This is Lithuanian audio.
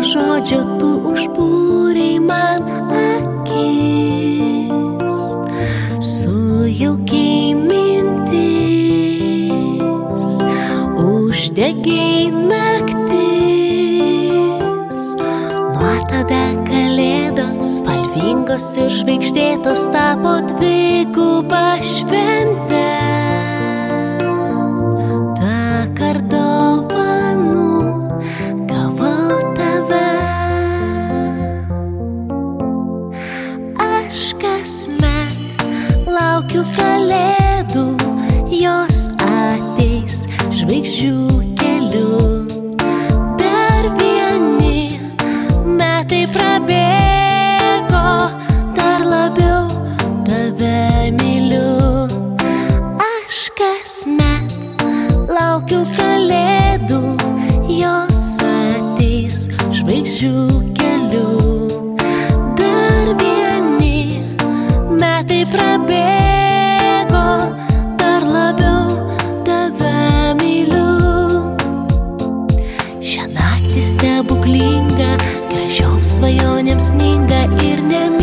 žodžio tu užbūrei man akis, sujaukiai mintis, uždegiai naktis. Nuo tada kalėdos spalvingos ir žvaigždėtos tapo dviguba švente. Tąkart dovanų gavau tave. Aš kasmet laukiu kalėdų, jos ateis žvaigždžių keliu. Dar vieni metai prabėgo, dar labiau tave myliu. Aš kasmet laukiu kalėdų, jos ateis žvaigždžių keliu. Dar vieni metai prabėgo, dar labiau tave myliu. Šią naktį stebuklinga, gražiom svajonėms sninga ir